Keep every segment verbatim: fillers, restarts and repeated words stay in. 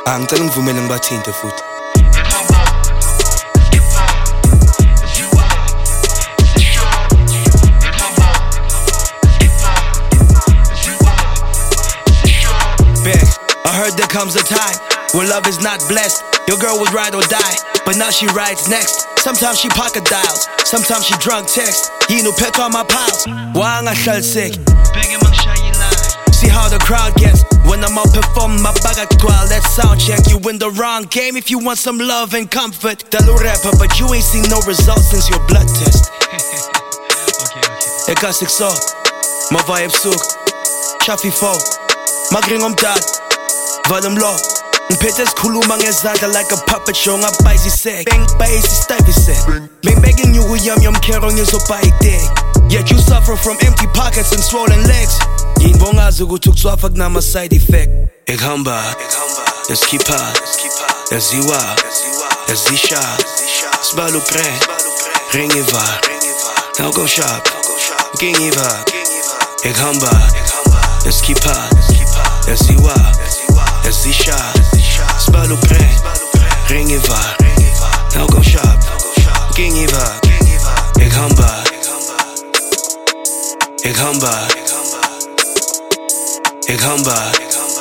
Angicela ngivumele ngibathinte futhi. I heard there comes a time when love is not blessed. Your girl was ride or die, but now she rides next. Sometimes she pocket dials, sometimes she drunk text. You know, pet on my piles. Why I'm shell sick? See how the crowd gets when I'm out performing my bag at twelve. Let's sound check. You in the wrong game if you want some love and comfort. Dalo rapper, but you ain't seen no results since your blood test. Ik als ik zo, mijn vibe zoek. Chaffy foe, magring omdad. Val hem low. Peters khuluma ngezandla like a puppet show. Ngabhayizi sek, bang bhayizi style set. Been begging you uyam yam kero ngizobha iday. Yet you suffer from empty pockets and swollen legs. Yini bongazi ukuthi ukuswafa kunama side effect. Ekhamba, eskipa, eziwa, ezisha. Sbalu pre, ringiva. Now go shop, gingiva. Ekhamba, eskipa, eziwa, ezisha. Sbalu pre, ringiva. Now go shop, gingiva. Ekhamba, ekhamba. Ekhamba,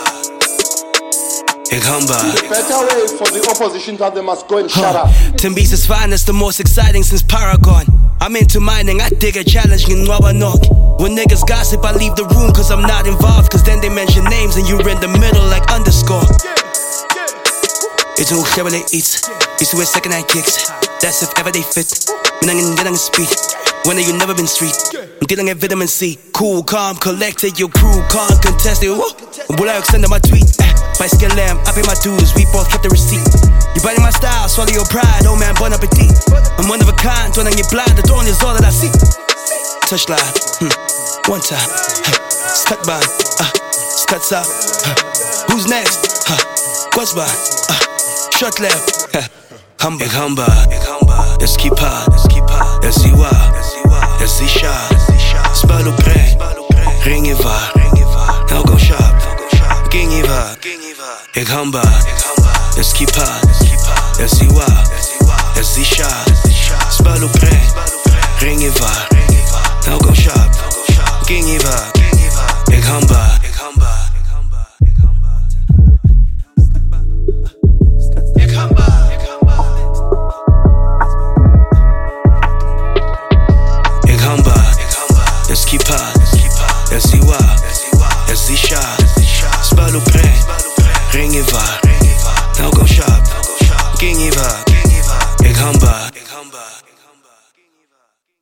ekhamba. The better way for the opposition that they must go and shut up. Timbi's is fine, it's the most exciting since Paragon. I'm into mining, I dig a challenge, nginqwaba nonke. When niggas gossip, I leave the room cause I'm not involved. Cause then they mention names and you're in the middle like underscore. It's who Chevrolet eats, it's where second hand kicks. That's if ever they fit. When I'm getting speed. When you never been street, I'm dealing at vitamin C. Cool, calm, collected, your crew can't contest it. Will I extend my tweet? By skin lamb, I pay my dues, we both kept the receipt. You biting my style, swallow your pride, oh man, bon appetit. I'm one of a kind, don't get blind, the dawn is all that I see. Touch line, hmm. One time, huh. Scut by, uh, scuts up, huh. Who's next? Huh. What's by, uh, short left, huh. Humba, humba, eskipa, eziwa, ezisha, sbalu pre, ringiva, now go shop, gingiva, ekhamba, eskipa, eziwa, ezisha, sbalu pre, ringiva, now go shop, gingiva, ekhamba.